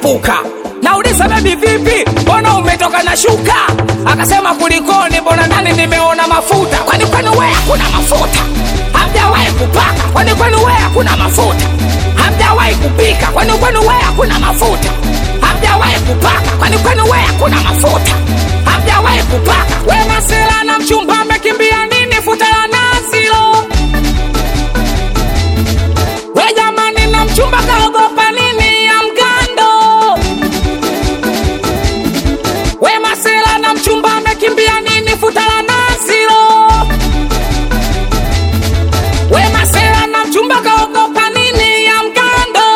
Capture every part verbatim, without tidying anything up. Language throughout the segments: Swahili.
kulipuka. Nauliza baby vipi, mbona umetoka na shuka? Akasema kulikoni, mbona ndani nimeona mafuta. Kwani kwani wewe hakuna mafuta? Hamjawahi kupaka? Kwani kwani wewe hakuna mafuta? Hamjawahi kupika? Kwani kwani wewe hakuna mafuta? Hamjawahi kupaka? Kwani kwani wewe hakuna mafuta? Hamjawahi kupaka? Wewe masela na mchumba amekimbia nini futa la nazi lo? Wewe jamani na mchumba kaogopa nini ya mgando? Wewe masela na mchumba amekimbia nini futa la nazi lo? Wewe masela na mchumba kaogopa nini ya mgando?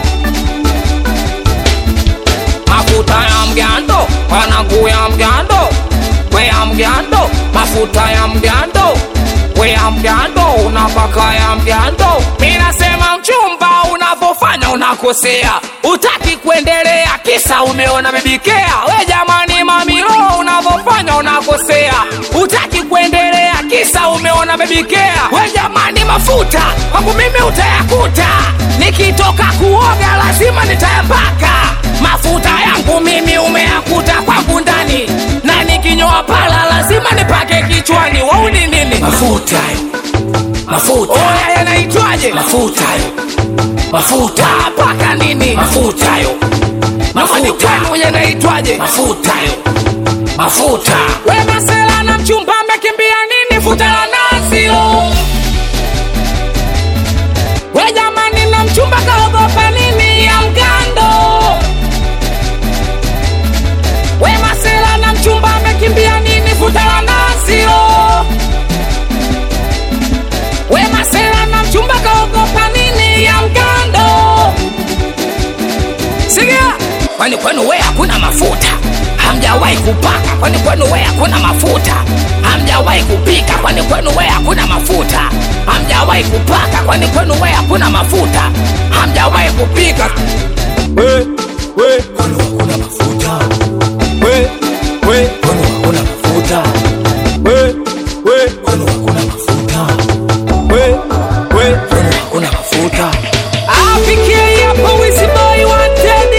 Mafuta ya mgando, wanangu ya mgando. We ya mgando, mafuta ya mgando. We ya mgando, unapaka ya mgando. Mina sema mchumba unavofanya unakosea. Utaki kuendelea kisa umeona bebikea. We jamani mamilo unavofanya unakosea. Utaki kuendelea kisa umeona bebikea. We jamani mafuta, kwangu mimi utayakuta. Nikitoka kuoga lazima nitayapaka. Mafuta yangu mimi umeyakuta kwangu ndani. Na nikinyoa pala lazima nipake kichwani. Wau ni nini? Mafuta Mafuta oya yanaitwaje? Mafuta Mafuta paka nini? Mafuta yo Mafuta yanaitwaje? Mafuta yo Mafuta. We masela na mchumba amekimbia nini futa la nazi lo? We jamani na mchumba kaogopa nini ya mgando? We masela na mchumba amekimbia nini futa la nazi lo? We masela na mchumba kaogopa nini ya mgando? Sikia, kwani kwenu we hakuna mafuta? Hamjawahi kupaka? Kwani kwenu we hakuna mafuta? Hamjawahi kupika? Kwani kwenu we hakuna mafuta? Hamjawahi kupaka? Kwani kwenu we hakuna mafuta? Hamjawahi kupika? We, we, kwani hakuna mafuta? We, we, kwani hakuna mafuta? We, we, kwani hakuna mafuta? We, we, kwani hakuna mafuta? Afikie hapo Wizzy Boy wanted.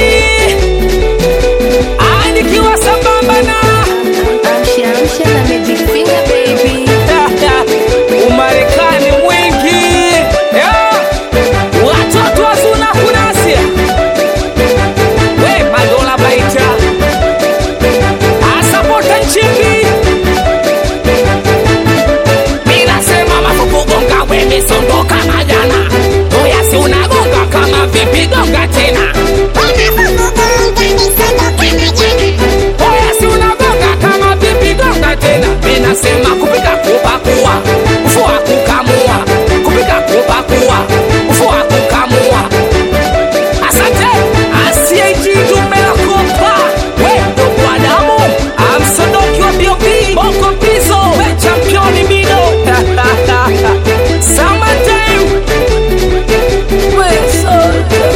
Anikiwa sambamba na Amsha amsha na Magic Finger baby. Umarekani mwingi, yeah. Watoto wazuna kunasia. We madola baita asapota nchimbi. Mina sema mafuku gonga we misondoka majana. Oya si unagonga kama vipi gonga tena. Oya si unagonga kama vipi gonga tena. Mina sema kupika kupakua, ufua kukamua. Kupika kupakua, ufua kukamua. Asante, asiyeji tumela kopa. We ndogo adamu, amsodoki wa B O B. Boko pizo, we championi mido. Summertime. We soldier.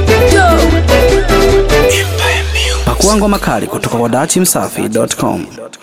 Pakua ngoma kali kutoka kwa dachimsafi dot com.